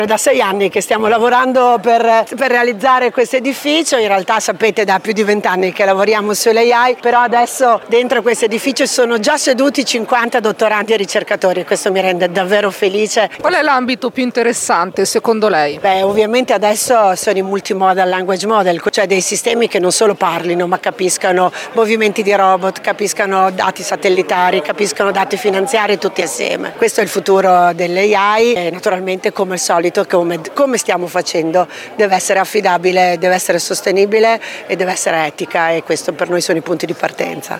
Da 6 anni che stiamo lavorando per realizzare questo edificio, in realtà sapete da più di 20 anni che lavoriamo sull'AI, però adesso dentro questo edificio sono già seduti 50 dottorandi e ricercatori e questo mi rende davvero felice. Qual è l'ambito più interessante secondo lei? Ovviamente adesso sono i multimodal language model, cioè dei sistemi che non solo parlino ma capiscano movimenti di robot, capiscano dati satellitari, capiscano dati finanziari tutti assieme. Questo è il futuro dell'AI e naturalmente come al solito come stiamo facendo deve essere affidabile, deve essere sostenibile e deve essere etica e questo per noi sono i punti di partenza.